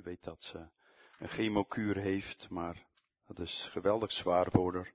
weet dat ze een chemokuur heeft, maar dat is geweldig zwaar voor haar.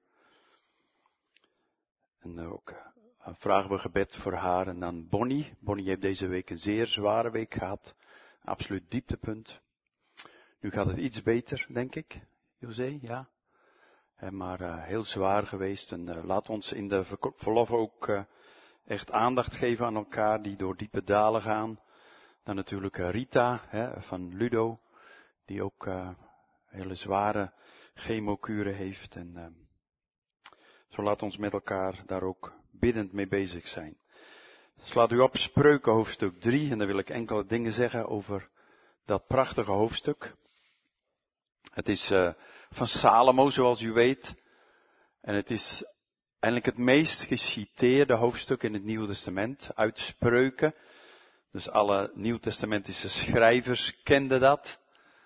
En ook vragen we gebed voor haar. En dan Bonnie. Bonnie heeft deze week een zeer zware week gehad. Absoluut dieptepunt. Nu gaat het iets beter, denk ik. José, ja. Maar heel zwaar geweest. En laat ons in de verlof ook echt aandacht geven aan elkaar die door diepe dalen gaan. Dan natuurlijk Rita van Ludo. Die ook hele zware chemokuren heeft. En zo laat ons met elkaar daar ook biddend mee bezig zijn. Slaat u op Spreuken hoofdstuk 3 en dan wil ik enkele dingen zeggen over dat prachtige hoofdstuk. Het is van Salomo, zoals u weet. En het is eigenlijk het meest geciteerde hoofdstuk in het Nieuwe Testament uit Spreuken. Dus alle Nieuwtestamentische schrijvers kenden dat.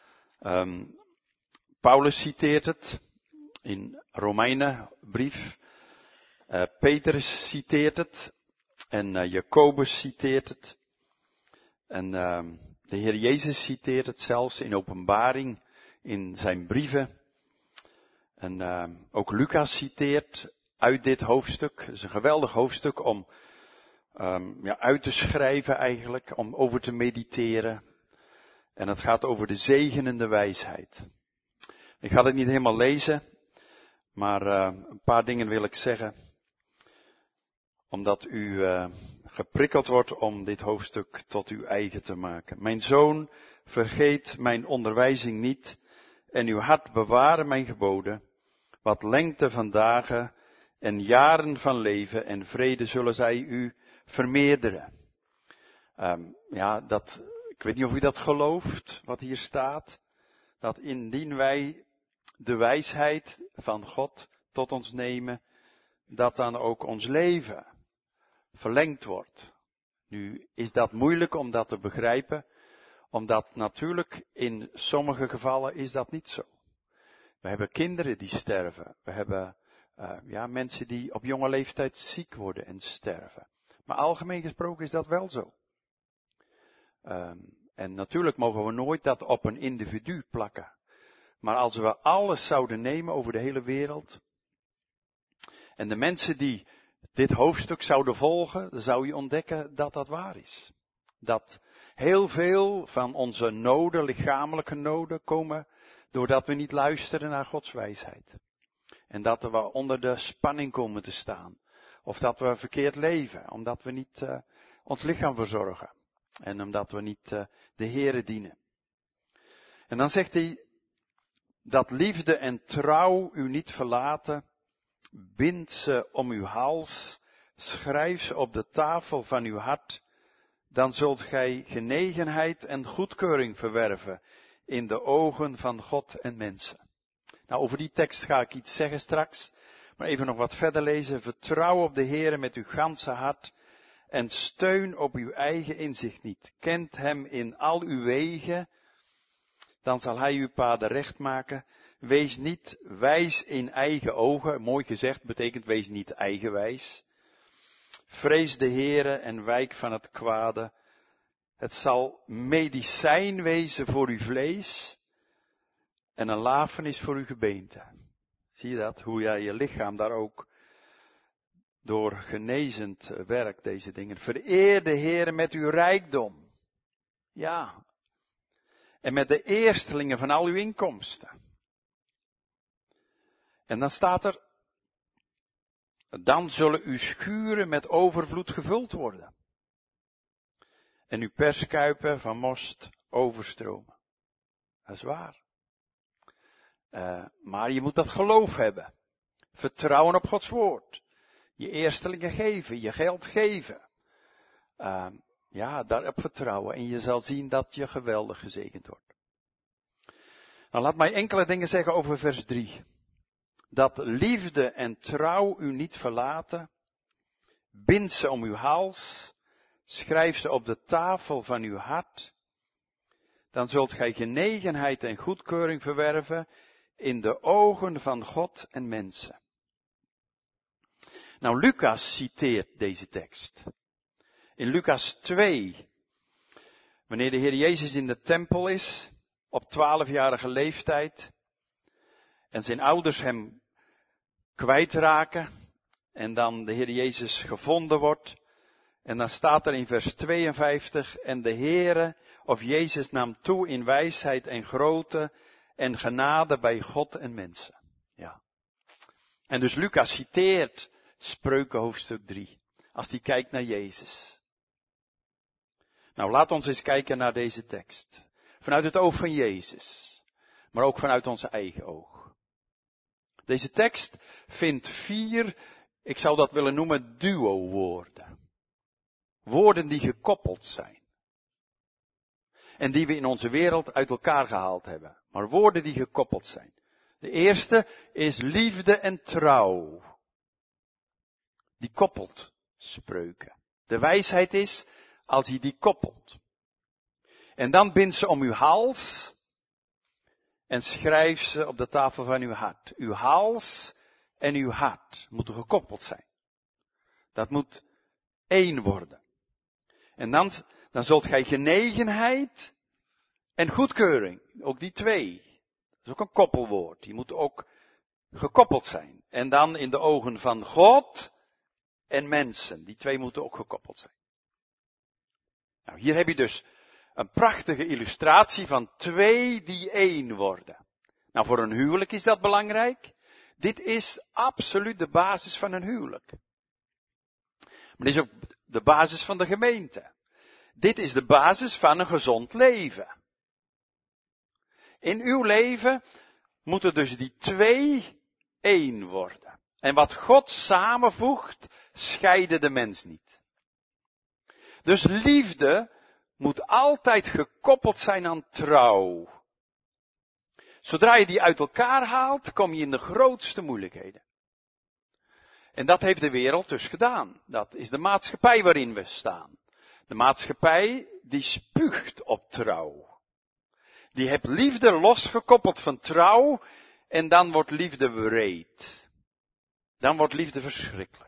Paulus citeert het in Romeinenbrief. Petrus citeert het. En Jacobus citeert het. En de Heer Jezus citeert het zelfs in Openbaring in zijn brieven. En ook Lucas citeert uit dit hoofdstuk. Het is een geweldig hoofdstuk om uit te schrijven eigenlijk, om over te mediteren. En het gaat over de zegenende wijsheid. Ik ga het niet helemaal lezen, maar een paar dingen wil ik zeggen. Omdat u geprikkeld wordt om dit hoofdstuk tot uw eigen te maken. Mijn zoon, vergeet mijn onderwijzing niet en uw hart bewaren mijn geboden. Wat lengte van dagen en jaren van leven en vrede zullen zij u vermeerderen. Ik weet niet of u dat gelooft, wat hier staat. Dat indien wij de wijsheid van God tot ons nemen, dat dan ook ons leven verlengd wordt. Nu is dat moeilijk om dat te begrijpen, omdat natuurlijk in sommige gevallen is dat niet zo. We hebben kinderen die sterven. We hebben mensen die op jonge leeftijd ziek worden en sterven. Maar algemeen gesproken is dat wel zo. En natuurlijk mogen we nooit dat op een individu plakken. Maar als we alles zouden nemen over de hele wereld, en de mensen die dit hoofdstuk zouden volgen, dan zou je ontdekken dat dat waar is. Dat heel veel van onze noden, lichamelijke noden, komen doordat we niet luisteren naar Gods wijsheid. En dat we onder de spanning komen te staan. Of dat we verkeerd leven, omdat we niet ons lichaam verzorgen. En omdat we niet de Heere dienen. En dan zegt hij, dat liefde en trouw u niet verlaten, bind ze om uw hals, schrijf ze op de tafel van uw hart, dan zult gij genegenheid en goedkeuring verwerven in de ogen van God en mensen. Nou, over die tekst ga ik iets zeggen straks, maar even nog wat verder lezen. Vertrouw op de Heere met uw ganse hart en steun op uw eigen inzicht niet. Kent hem in al uw wegen, dan zal hij uw paden recht maken. Wees niet wijs in eigen ogen. Mooi gezegd, betekent wees niet eigenwijs. Vrees de Heere en wijk van het kwade. Het zal medicijn wezen voor uw vlees en een lafenis voor uw gebeente. Zie je dat? Hoe jij je lichaam daar ook door genezend werkt, deze dingen. Vereer de Heere met uw rijkdom. Ja. En met de eerstelingen van al uw inkomsten. En dan staat er, dan zullen uw schuren met overvloed gevuld worden. En uw perskuipen van most overstromen. Dat is waar. Maar je moet dat geloof hebben. Vertrouwen op Gods woord. Je eerstelingen geven, je geld geven. Daarop vertrouwen. En je zal zien dat je geweldig gezegend wordt. Nou, laat mij enkele dingen zeggen over vers 3. Dat liefde en trouw u niet verlaten. Bind ze om uw hals. Schrijf ze op de tafel van uw hart. Dan zult gij genegenheid en goedkeuring verwerven in de ogen van God en mensen. Nou, Lucas citeert deze tekst. In Lucas 2, wanneer de Heer Jezus in de tempel is, op 12-jarige leeftijd. En zijn ouders hem kwijtraken. En dan de Heer Jezus gevonden wordt. En dan staat er in vers 52. En de Heere of Jezus nam toe in wijsheid en grootte en genade bij God en mensen. Ja. En dus Lucas citeert Spreuken hoofdstuk 3. Als hij kijkt naar Jezus. Nou, laat ons eens kijken naar deze tekst. Vanuit het oog van Jezus. Maar ook vanuit onze eigen oog. Deze tekst vindt 4, ik zou dat willen noemen, duo-woorden. Woorden die gekoppeld zijn. En die we in onze wereld uit elkaar gehaald hebben. Maar woorden die gekoppeld zijn. De eerste is liefde en trouw. Die koppelt Spreuken. De wijsheid is als hij die koppelt. En dan bind ze om uw hals en schrijf ze op de tafel van uw hart. Uw hals en uw hart moeten gekoppeld zijn. Dat moet één worden. En dan zult gij genegenheid en goedkeuring, ook die twee. Dat is ook een koppelwoord, die moeten ook gekoppeld zijn. En dan in de ogen van God en mensen, die twee moeten ook gekoppeld zijn. Nou, hier heb je dus een prachtige illustratie van twee die één worden. Nou, voor een huwelijk is dat belangrijk. Dit is absoluut de basis van een huwelijk. Maar dit is ook de basis van de gemeente. Dit is de basis van een gezond leven. In uw leven moeten dus die twee één worden. En wat God samenvoegt, scheiden de mens niet. Dus liefde moet altijd gekoppeld zijn aan trouw. Zodra je die uit elkaar haalt, kom je in de grootste moeilijkheden. En dat heeft de wereld dus gedaan. Dat is de maatschappij waarin we staan. De maatschappij die spuugt op trouw. Die heeft liefde losgekoppeld van trouw en dan wordt liefde wreed. Dan wordt liefde verschrikkelijk.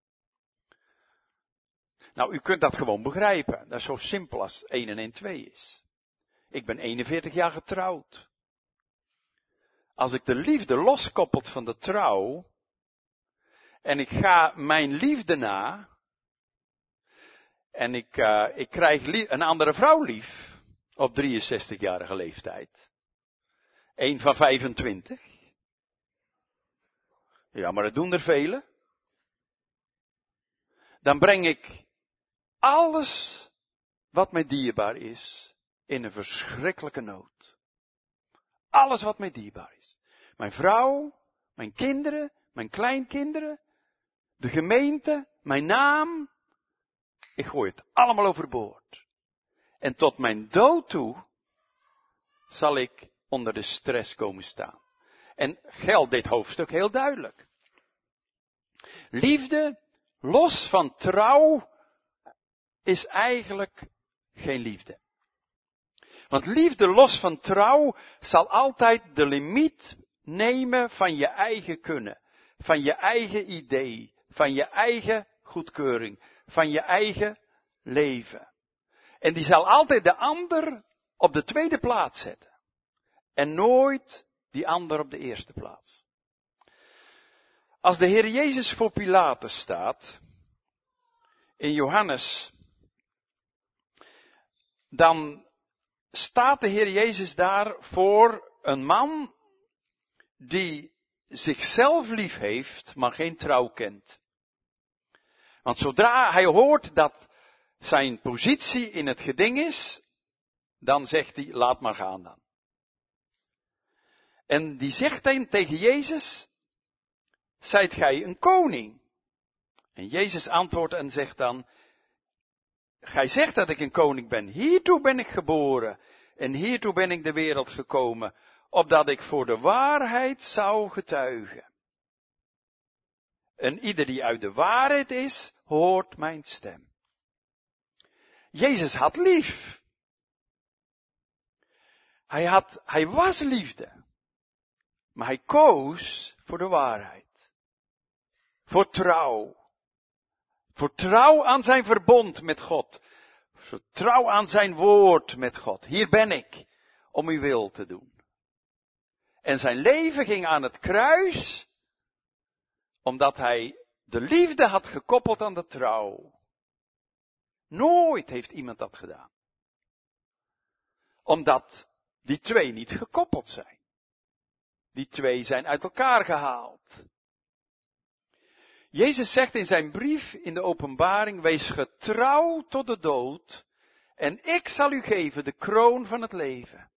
Nou, u kunt dat gewoon begrijpen. Dat is zo simpel als 1 en 1 2 is. Ik ben 41 jaar getrouwd. Als ik de liefde loskoppelt van de trouw en ik ga mijn liefde na en ik krijg een andere vrouw lief op 63-jarige leeftijd. Eén van 25. Ja, maar dat doen er velen. Dan breng ik alles wat mij dierbaar is in een verschrikkelijke nood. Alles wat mij dierbaar is. Mijn vrouw, mijn kinderen, mijn kleinkinderen, de gemeente, mijn naam. Ik gooi het allemaal overboord. En tot mijn dood toe zal ik onder de stress komen staan. En geldt dit hoofdstuk heel duidelijk. Liefde, los van trouw, is eigenlijk geen liefde. Want liefde los van trouw zal altijd de limiet nemen van je eigen kunnen, van je eigen idee, van je eigen goedkeuring, van je eigen leven. En die zal altijd de ander op de tweede plaats zetten. En nooit die ander op de eerste plaats. Als de Heer Jezus voor Pilatus staat, in Johannes, dan staat de Heer Jezus daar voor een man die zichzelf lief heeft, maar geen trouw kent. Want zodra hij hoort dat zijn positie in het geding is, dan zegt hij, laat maar gaan dan. En die zegt dan tegen Jezus, zijt gij een koning? En Jezus antwoordt en zegt dan, gij zegt dat ik een koning ben, hiertoe ben ik geboren en hiertoe ben ik de wereld gekomen, opdat ik voor de waarheid zou getuigen. En ieder die uit de waarheid is, hoort mijn stem. Jezus had lief. Hij was liefde. Maar hij koos voor de waarheid. Voor trouw. Voor trouw aan zijn verbond met God. Voor trouw aan zijn woord met God. Hier ben ik. om uw wil te doen. En zijn leven ging aan het kruis, omdat hij de liefde had gekoppeld aan de trouw. Nooit heeft iemand dat gedaan. Omdat die twee niet gekoppeld zijn. Die twee zijn uit elkaar gehaald. Jezus zegt in zijn brief in de Openbaring, wees getrouw tot de dood en ik zal u geven de kroon van het leven.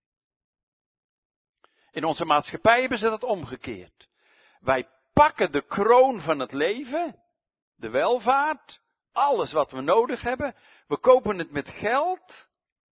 In onze maatschappij hebben ze dat omgekeerd. Wij pakken de kroon van het leven, de welvaart, alles wat we nodig hebben. We kopen het met geld.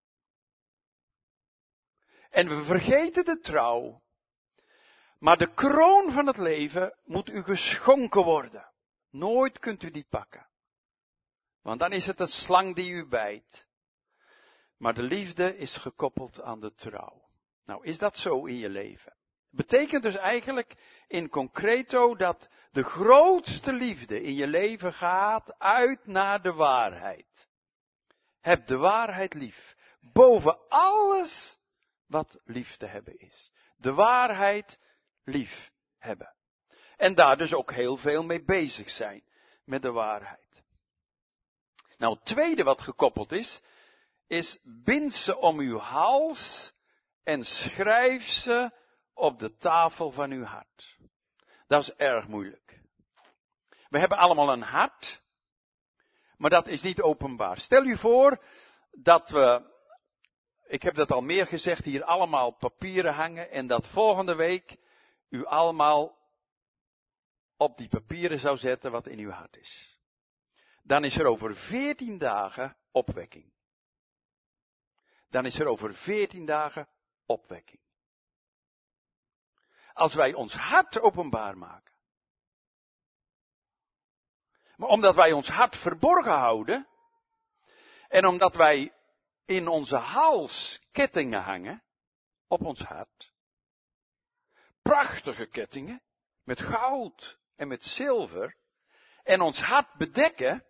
En we vergeten de trouw. Maar de kroon van het leven moet u geschonken worden. Nooit kunt u die pakken. Want dan is het een slang die u bijt. Maar de liefde is gekoppeld aan de trouw. Nou, is dat zo in je leven? Betekent dus eigenlijk in concreto dat de grootste liefde in je leven gaat uit naar de waarheid. Heb de waarheid lief. Boven alles wat lief te hebben is. De waarheid lief hebben. En daar dus ook heel veel mee bezig zijn. Met de waarheid. Nou, het tweede wat gekoppeld is bind ze om uw hals en schrijf ze op de tafel van uw hart. Dat is erg moeilijk. We hebben allemaal een hart, maar dat is niet openbaar. Stel u voor dat we, ik heb dat al meer gezegd, hier allemaal papieren hangen en dat volgende week u allemaal op die papieren zou zetten wat in uw hart is. Dan is er over 14 dagen opwekking. Dan is er over 14 dagen opwekking. Als wij ons hart openbaar maken. Maar omdat wij ons hart verborgen houden. En omdat wij in onze hals kettingen hangen. Op ons hart. Prachtige kettingen. Met goud en met zilver. En ons hart bedekken.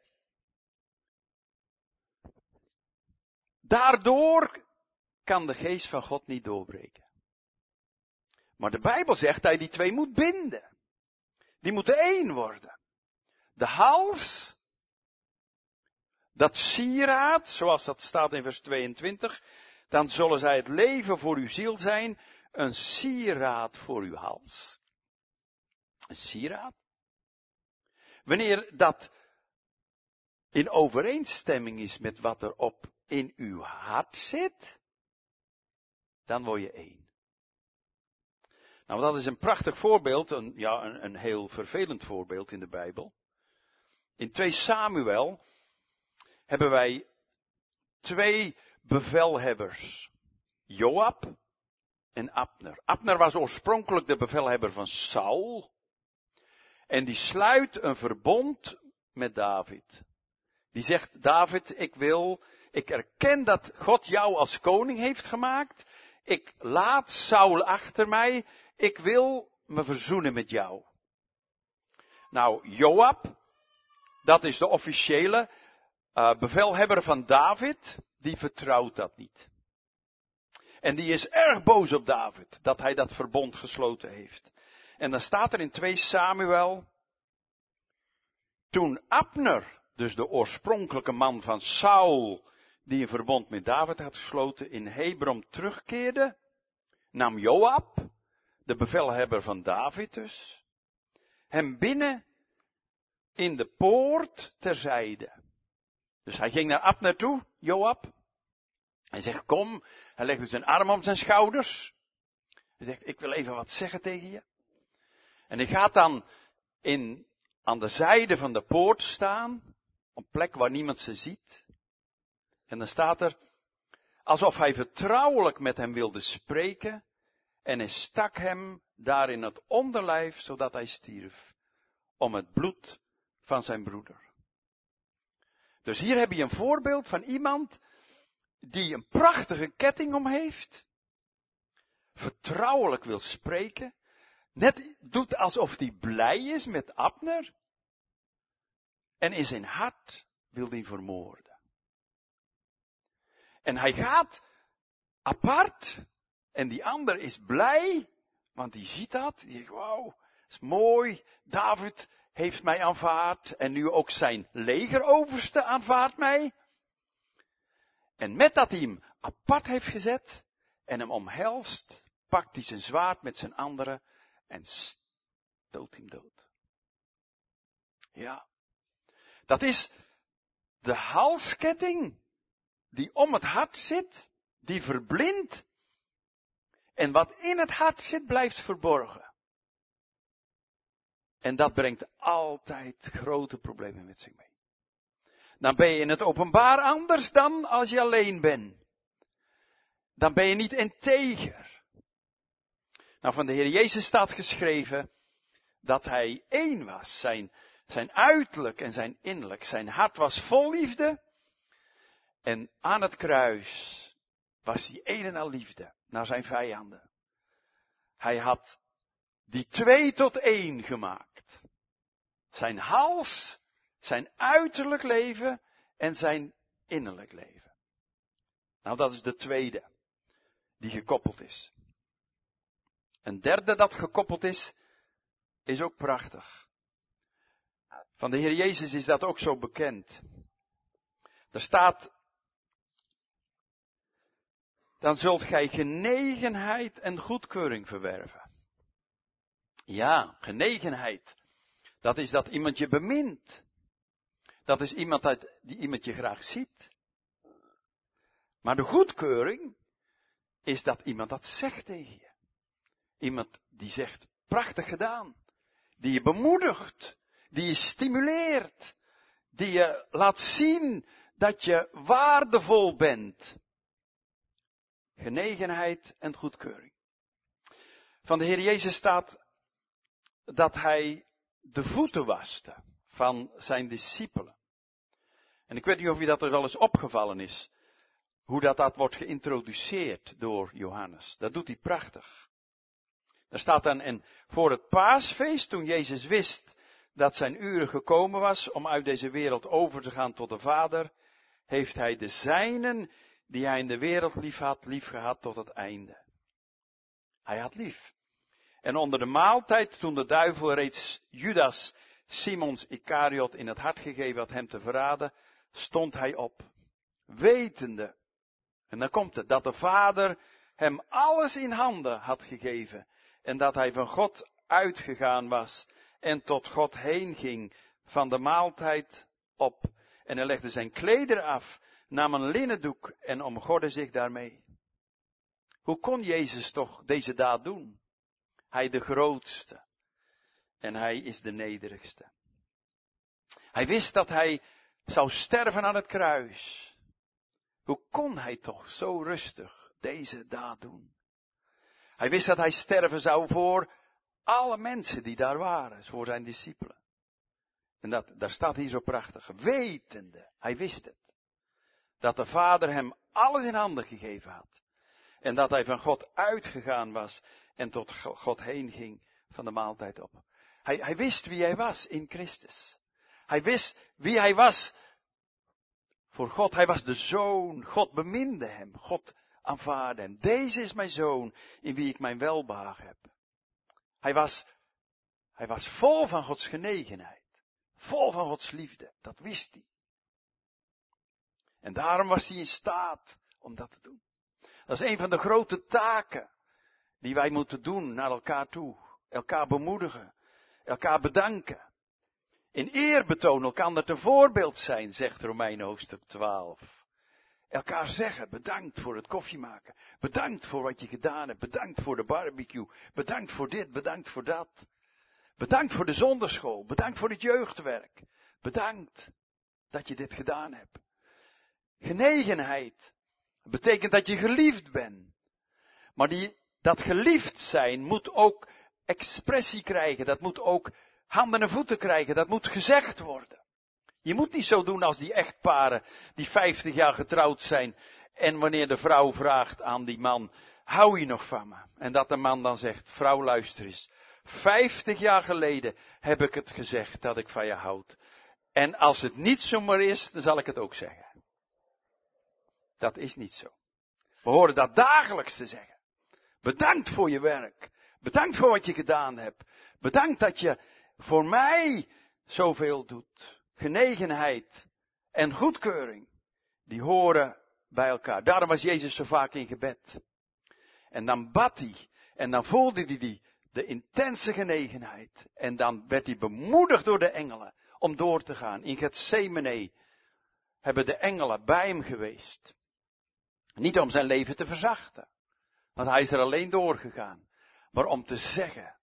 Daardoor kan de geest van God niet doorbreken. Maar de Bijbel zegt dat je die twee moet binden. Die moeten één worden. De hals, dat sieraad, zoals dat staat in vers 22, dan zullen zij het leven voor uw ziel zijn, een sieraad voor uw hals. Een sieraad. Wanneer dat in overeenstemming is met wat er op in uw hart zit, dan word je één. Nou, dat is een prachtig voorbeeld, een heel vervelend voorbeeld in de Bijbel. In 2 Samuel hebben wij 2 bevelhebbers. Joab en Abner. Abner was oorspronkelijk de bevelhebber van Saul. En die sluit een verbond met David. Die zegt, David, ik erken dat God jou als koning heeft gemaakt. Ik laat Saul achter mij. Ik wil me verzoenen met jou. Nou, Joab, dat is de officiële bevelhebber van David, die vertrouwt dat niet. En die is erg boos op David, dat hij dat verbond gesloten heeft. En dan staat er in 2 Samuel, toen Abner, dus de oorspronkelijke man van Saul, die een verbond met David had gesloten, in Hebron terugkeerde, nam Joab, de bevelhebber van David dus, hem binnen in de poort terzijde. Dus hij ging naar Abner toe, Joab. Hij zegt, kom. Hij legde zijn arm om zijn schouders. Hij zegt, ik wil even wat zeggen tegen je. En hij gaat dan aan de zijde van de poort staan, op een plek waar niemand ze ziet. En dan staat er, alsof hij vertrouwelijk met hem wilde spreken, en hij stak hem daar in het onderlijf, zodat hij stierf, om het bloed van zijn broeder. Dus hier heb je een voorbeeld van iemand die een prachtige ketting om heeft, vertrouwelijk wil spreken, net doet alsof hij blij is met Abner, en in zijn hart wil hij vermoorden. En hij gaat apart. En die ander is blij, want die ziet dat. Die denkt, wauw, is mooi. David heeft mij aanvaard. En nu ook zijn legeroverste aanvaardt mij. En met dat hij hem apart heeft gezet en hem omhelst, pakt hij zijn zwaard met zijn anderen en stoot hem dood. Ja, dat is de halsketting die om het hart zit, die verblindt. En wat in het hart zit, blijft verborgen. En dat brengt altijd grote problemen met zich mee. Dan ben je in het openbaar anders dan als je alleen bent. Dan ben je niet integer. Nou, van de Heer Jezus staat geschreven dat hij één was. Zijn uiterlijk en zijn innerlijk. Zijn hart was vol liefde. En aan het kruis was hij een en al liefde naar zijn vijanden. Hij had die 2 tot 1 gemaakt. Zijn hals, zijn uiterlijk leven en zijn innerlijk leven. Nou, dat is de tweede die gekoppeld is. Een derde dat gekoppeld is ook prachtig. Van de Heer Jezus is dat ook zo bekend. Er staat, dan zult gij genegenheid en goedkeuring verwerven. Ja, genegenheid. Dat is dat iemand je bemint. Dat is iemand die iemand je graag ziet. Maar de goedkeuring is dat iemand dat zegt tegen je. Iemand die zegt, prachtig gedaan. Die je bemoedigt. Die je stimuleert. Die je laat zien dat je waardevol bent. Genegenheid en goedkeuring. Van de Heer Jezus staat dat hij de voeten waste van zijn discipelen. En ik weet niet of u dat er wel eens opgevallen is. Hoe dat wordt geïntroduceerd door Johannes. Dat doet hij prachtig. Er staat dan, en voor het paasfeest, toen Jezus wist dat zijn uren gekomen was om uit deze wereld over te gaan tot de Vader, heeft hij de zijnen die hij in de wereld lief gehad tot het einde. Hij had lief. En onder de maaltijd, toen de duivel reeds Judas, Simons Iskariot, in het hart gegeven had hem te verraden, stond hij op, wetende, en dan komt het, dat de Vader hem alles in handen had gegeven, en dat hij van God uitgegaan was, en tot God heen ging, van de maaltijd op. En hij legde zijn klederen af, nam een linnen doek en omgordde zich daarmee. Hoe kon Jezus toch deze daad doen? Hij de grootste. En hij is de nederigste. Hij wist dat hij zou sterven aan het kruis. Hoe kon hij toch zo rustig deze daad doen? Hij wist dat hij sterven zou voor alle mensen die daar waren, voor zijn discipelen. En daar staat hier zo prachtig, wetende, hij wist het. Dat de Vader hem alles in handen gegeven had. En dat hij van God uitgegaan was en tot God heen ging van de maaltijd op. Hij wist wie hij was in Christus. Hij wist wie hij was voor God. Hij was de Zoon. God beminde hem. God aanvaarde hem. Deze is mijn Zoon in wie ik mijn welbehagen heb. Hij was vol van Gods genegenheid. Vol van Gods liefde. Dat wist hij. En daarom was hij in staat om dat te doen. Dat is een van de grote taken die wij moeten doen naar elkaar toe. Elkaar bemoedigen. Elkaar bedanken. In eer betonen, elkaar te voorbeeld zijn, zegt Romeinen hoofdstuk 12. Elkaar zeggen, bedankt voor het koffiemaken. Bedankt voor wat je gedaan hebt. Bedankt voor de barbecue. Bedankt voor dit, bedankt voor dat. Bedankt voor de zonderschool. Bedankt voor het jeugdwerk. Bedankt dat je dit gedaan hebt. Genegenheid betekent dat je geliefd bent. Maar dat geliefd zijn moet ook expressie krijgen. Dat moet ook handen en voeten krijgen. Dat moet gezegd worden. Je moet niet zo doen als die echtparen die 50 jaar getrouwd zijn. En wanneer de vrouw vraagt aan die man, hou je nog van me? En dat de man dan zegt, vrouw luister eens. 50 jaar geleden heb ik het gezegd dat ik van je houd. En als het niet zomaar is, dan zal ik het ook zeggen. Dat is niet zo. We horen dat dagelijks te zeggen. Bedankt voor je werk. Bedankt voor wat je gedaan hebt. Bedankt dat je voor mij zoveel doet. Genegenheid en goedkeuring, die horen bij elkaar. Daarom was Jezus zo vaak in gebed. En dan bad hij. En dan voelde hij de intense genegenheid. En dan werd hij bemoedigd door de engelen om door te gaan. In Getsemane hebben de engelen bij hem geweest. Niet om zijn leven te verzachten. Want hij is er alleen doorgegaan. Maar om te zeggen,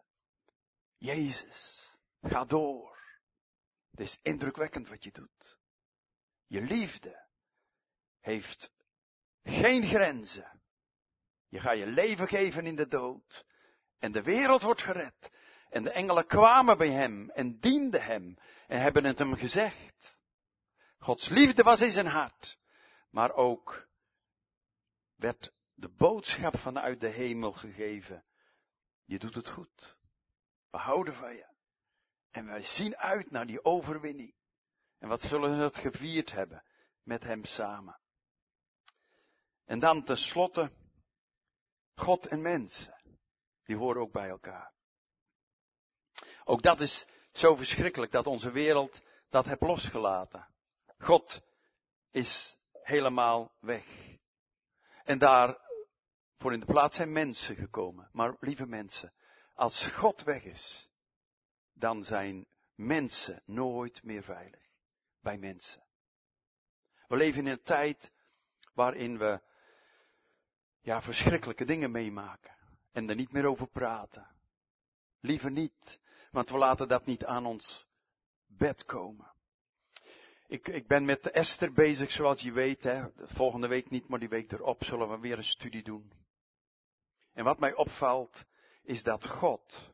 Jezus, ga door. Het is indrukwekkend wat je doet. Je liefde heeft geen grenzen. Je gaat je leven geven in de dood. En de wereld wordt gered. En de engelen kwamen bij hem en dienden hem. En hebben het hem gezegd. Gods liefde was in zijn hart. Maar ook werd de boodschap vanuit de hemel gegeven. Je doet het goed. We houden van je. En wij zien uit naar die overwinning. En wat zullen ze het gevierd hebben met hem samen. En dan tenslotte, God en mensen. Die horen ook bij elkaar. Ook dat is zo verschrikkelijk dat onze wereld dat heeft losgelaten. God is helemaal weg. En daarvoor in de plaats zijn mensen gekomen. Maar lieve mensen, als God weg is, dan zijn mensen nooit meer veilig. Bij mensen. We leven in een tijd waarin we verschrikkelijke dingen meemaken. En er niet meer over praten. Liever niet, want we laten dat niet aan ons bed komen. Ik ben met Esther bezig, zoals je weet. Volgende week niet, maar die week erop zullen we weer een studie doen. En wat mij opvalt, is dat God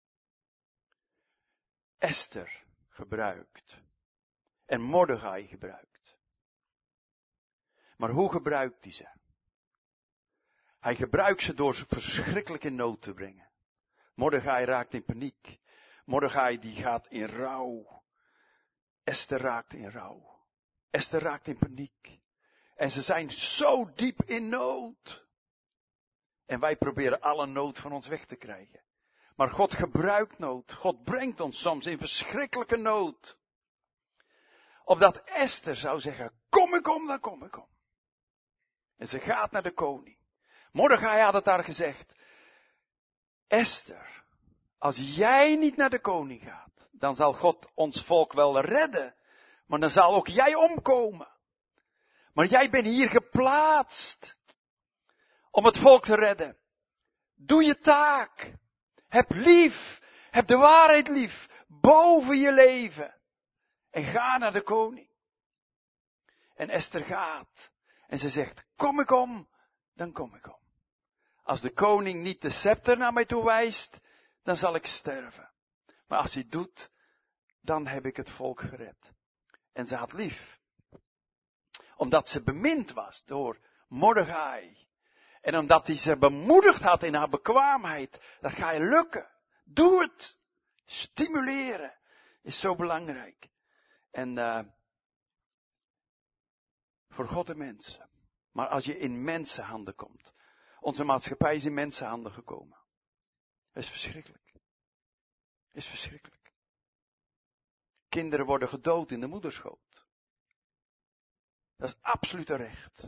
Esther gebruikt. En Mordechai gebruikt. Maar hoe gebruikt hij ze? Hij gebruikt ze door ze verschrikkelijk in nood te brengen. Mordechai raakt in paniek. Mordechai die gaat in rouw. Esther raakt in rouw. Esther raakt in paniek. En ze zijn zo diep in nood. En wij proberen alle nood van ons weg te krijgen. Maar God gebruikt nood. God brengt ons soms in verschrikkelijke nood. Opdat Esther zou zeggen, kom ik om, dan kom ik om. En ze gaat naar de koning. Mordechai had het daar gezegd. Esther, als jij niet naar de koning gaat, dan zal God ons volk wel redden. Maar dan zal ook jij omkomen. Maar jij bent hier geplaatst om het volk te redden. Doe je taak. Heb lief. Heb de waarheid lief. Boven je leven. En ga naar de koning. En Esther gaat. En ze zegt, kom ik om, dan kom ik om. Als de koning niet de scepter naar mij toe wijst, dan zal ik sterven. Maar als hij het doet, dan heb ik het volk gered. En ze had lief. Omdat ze bemind was door Mordechai. En omdat hij ze bemoedigd had in haar bekwaamheid. Dat ga je lukken. Doe het. Stimuleren is zo belangrijk. En voor God en mensen. Maar als je in mensenhanden komt. Onze maatschappij is in mensenhanden gekomen. Dat is verschrikkelijk. Dat is verschrikkelijk. Kinderen worden gedood in de moederschoot. Dat is absoluut een recht.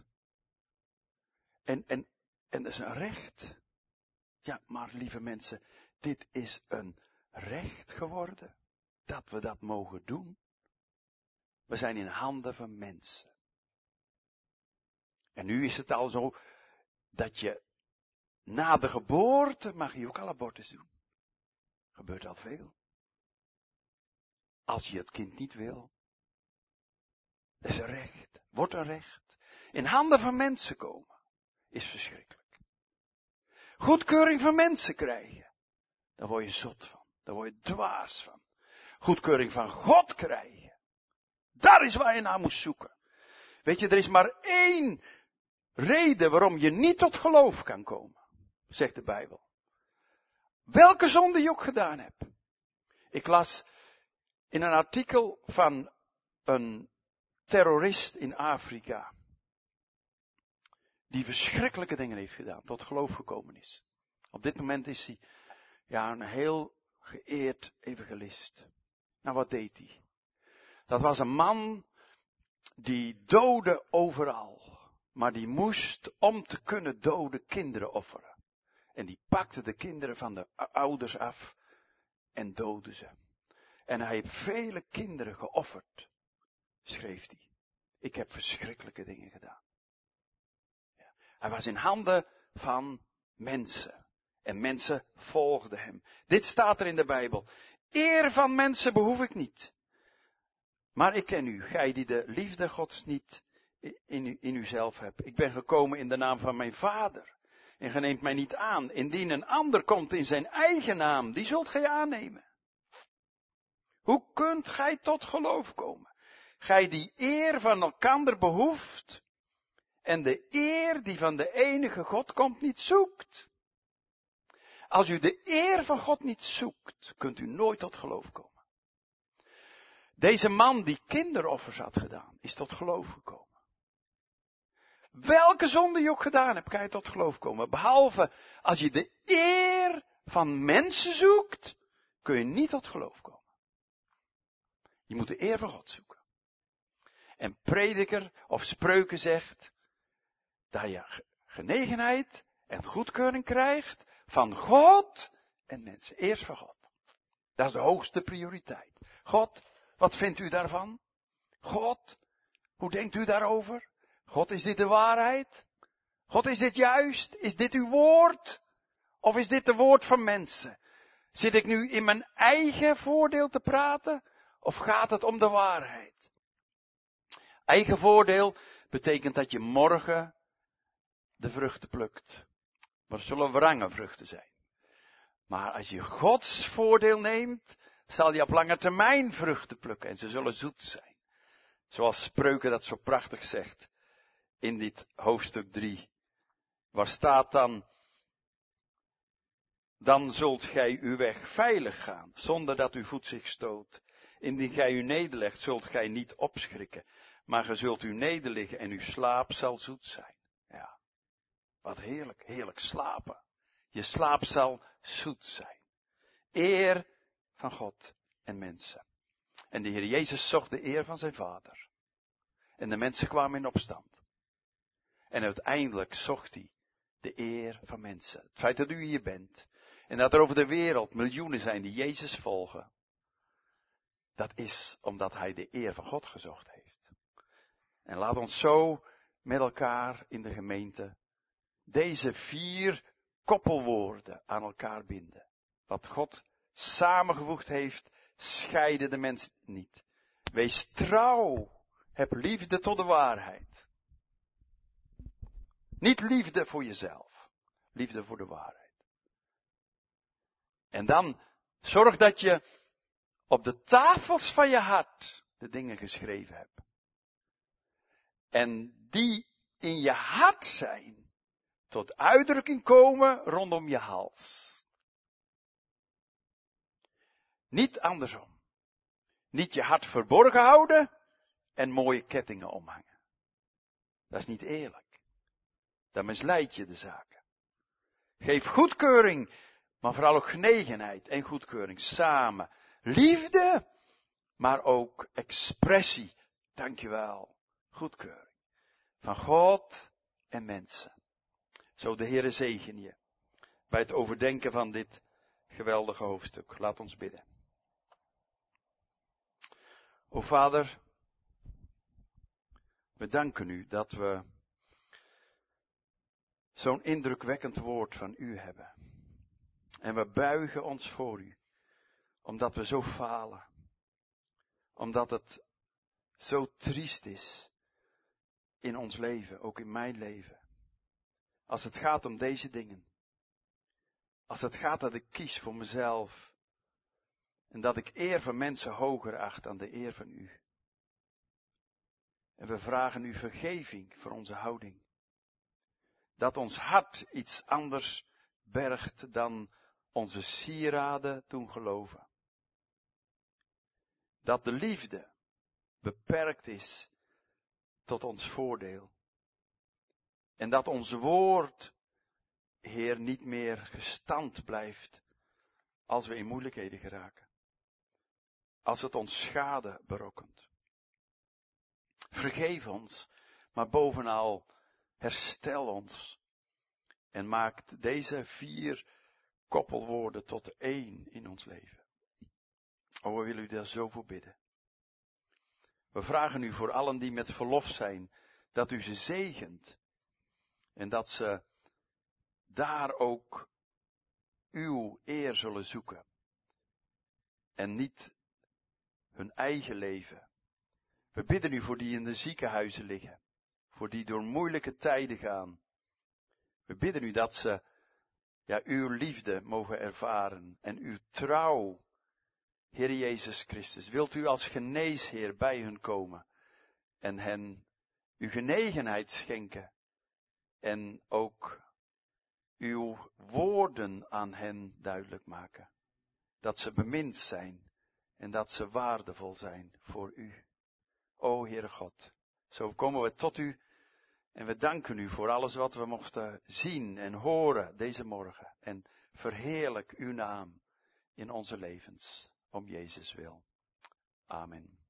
En dat is een recht. Ja, maar lieve mensen, dit is een recht geworden. Dat we dat mogen doen. We zijn in handen van mensen. En nu is het al zo dat je na de geboorte mag je ook al abortus doen. Gebeurt al veel. Als je het kind niet wil. Dat is een recht. Wordt een recht. In handen van mensen komen. Is verschrikkelijk. Goedkeuring van mensen krijgen. Daar word je zot van. Daar word je dwaas van. Goedkeuring van God krijgen. Daar is waar je naar moet zoeken. Weet je, er is maar één reden waarom je niet tot geloof kan komen. Zegt de Bijbel. Welke zonde je ook gedaan hebt. Ik las in een artikel van een terrorist in Afrika. die verschrikkelijke dingen heeft gedaan, tot geloof gekomen is. Op dit moment is hij een heel geëerd evangelist. Nou, wat deed hij? Dat was een man die doodde overal. Maar die moest, om te kunnen doden, kinderen offeren. En die pakte de kinderen van de ouders af en doodde ze. En hij heeft vele kinderen geofferd, schreef hij. Ik heb verschrikkelijke dingen gedaan. Ja. Hij was in handen van mensen. En mensen volgden hem. Dit staat er in de Bijbel. Eer van mensen behoef ik niet. Maar ik ken u, gij die de liefde Gods niet in uzelf hebt. Ik ben gekomen in de naam van mijn Vader. En gij neemt mij niet aan. Indien een ander komt in zijn eigen naam, die zult gij aannemen. Hoe kunt gij tot geloof komen? Gij die eer van elkander behoeft en de eer die van de enige God komt niet zoekt. Als u de eer van God niet zoekt, kunt u nooit tot geloof komen. Deze man die kinderoffers had gedaan, is tot geloof gekomen. Welke zonde je ook gedaan hebt, kan je tot geloof komen. Behalve als je de eer van mensen zoekt, kun je niet tot geloof komen. Je moet de eer van God zoeken. En Prediker of Spreuken zegt dat je genegenheid en goedkeuring krijgt van God en mensen. Eerst van God. Dat is de hoogste prioriteit. God, wat vindt u daarvan? God, hoe denkt u daarover? God, is dit de waarheid? God, is dit juist? Is dit uw woord? Of is dit de woord van mensen? Zit ik nu in mijn eigen voordeel te praten? Of gaat het om de waarheid? Eigen voordeel betekent dat je morgen de vruchten plukt. Maar het zullen wrange vruchten zijn. Maar als je Gods voordeel neemt, zal je op lange termijn vruchten plukken. En ze zullen zoet zijn. Zoals Spreuken dat zo prachtig zegt. In dit hoofdstuk 3. Waar staat dan. Dan zult gij uw weg veilig gaan, zonder dat uw voet zich stoot. Indien gij u nederlegt, zult gij niet opschrikken. Maar gij zult u nederliggen en uw slaap zal zoet zijn. Ja, wat heerlijk, heerlijk slapen. Je slaap zal zoet zijn. Eer van God en mensen. En de Heer Jezus zocht de eer van zijn Vader. En de mensen kwamen in opstand. En uiteindelijk zocht hij de eer van mensen. Het feit dat u hier bent. En dat er over de wereld miljoenen zijn die Jezus volgen. Dat is omdat hij de eer van God gezocht heeft. En laat ons zo met elkaar in de gemeente deze 4 koppelwoorden aan elkaar binden. Wat God samengevoegd heeft, scheiden de mens niet. Wees trouw, heb liefde tot de waarheid. Niet liefde voor jezelf, liefde voor de waarheid. En dan zorg dat je op de tafels van je hart de dingen geschreven hebt. En die in je hart zijn, tot uitdrukking komen rondom je hals. Niet andersom. Niet je hart verborgen houden en mooie kettingen omhangen. Dat is niet eerlijk. Dan misleid je de zaken. Geef goedkeuring, maar vooral ook genegenheid en goedkeuring samen. Liefde, maar ook expressie. Dankjewel. Goedkeuring. Van God en mensen. Zo de Heere zegen je. Bij het overdenken van dit geweldige hoofdstuk. Laat ons bidden. O Vader, we danken u dat we zo'n indrukwekkend woord van u hebben. En we buigen ons voor u, omdat we zo falen. Omdat het zo triest is in ons leven, ook in mijn leven. Als het gaat om deze dingen. Als het gaat dat ik kies voor mezelf. En dat ik eer van mensen hoger acht dan de eer van u. En we vragen u vergeving voor onze houding. Dat ons hart iets anders bergt dan onze sieraden doen geloven. Dat de liefde beperkt is tot ons voordeel. En dat ons woord, Heer, niet meer gestand blijft als we in moeilijkheden geraken. Als het ons schade berokkent. Vergeef ons, maar bovenal herstel ons. En maak deze 4 koppelwoorden tot 1 in ons leven. O, we willen u daar zo voor bidden. We vragen u voor allen die met verlof zijn, dat u ze zegent. En dat ze daar ook uw eer zullen zoeken. En niet hun eigen leven. We bidden u voor die in de ziekenhuizen liggen. Voor die door moeilijke tijden gaan. We bidden u dat ze uw liefde mogen ervaren. En uw trouw, Heer Jezus Christus. Wilt u als geneesheer bij hun komen. En hen uw genegenheid schenken. En ook uw woorden aan hen duidelijk maken. Dat ze bemind zijn en dat ze waardevol zijn voor u. O Heere God, zo komen we tot u en we danken u voor alles wat we mochten zien en horen deze morgen. En verheerlijk uw naam in onze levens, om Jezus wil. Amen.